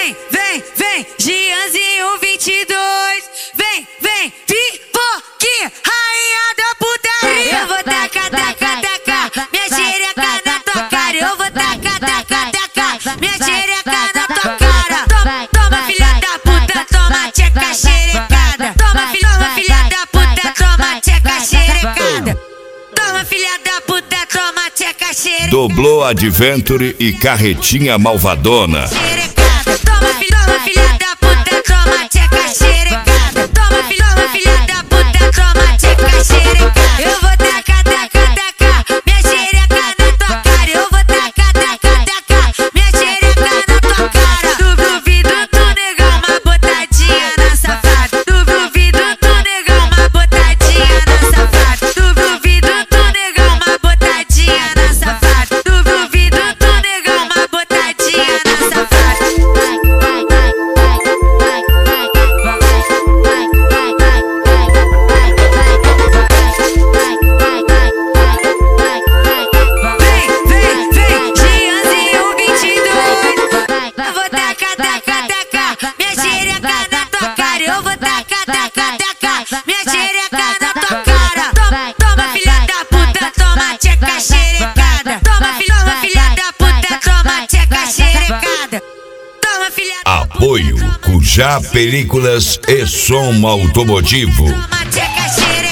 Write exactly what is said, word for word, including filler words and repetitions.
Vem, vem, vem, Gianzinho vinte e dois. Vem, vem, pipoque, rainha da putaria. Eu vou tacar, tacar, tacar minha xereca na tua cara. Eu vou tacar, tacar, tacar minha xereca na tua cara. Toma, toma, filha da puta, toma tcheca xerecada. Toma, filha, toma, filha da puta, toma tcheca xerecada. Toma, filha da puta, toma tcheca xerecada. Doblô Adventure e Carretinha Malvadona. Toma, filha, toma, filha da puta, toma tcheca xerecada. Toma, filha, toma, filha da puta, toma tcheca xerecada. Eu vou tacar, tacar, tacar minha xereca na tua cara. Eu vou tacar, tacar, tacar minha xereca na tua cara. Tu duvido, tu negar uma botadinha na safada. Tu duvido, tu negar uma botadinha na safada. Tu duvido, tu negar uma botadinha na safada. Tu duvido, tu negar uma botadinha na safada. Eu vou tacar, tacar, tacar minha xereca na tua cara. Toma, toma, filha da puta, toma tcheca xerecada. Toma, filha, toma, filha da puta, toma tcheca xerecada. Toma, filha da puta. Apoio Cujá Películas e Som Automotivo. Toma tcheca xerecada.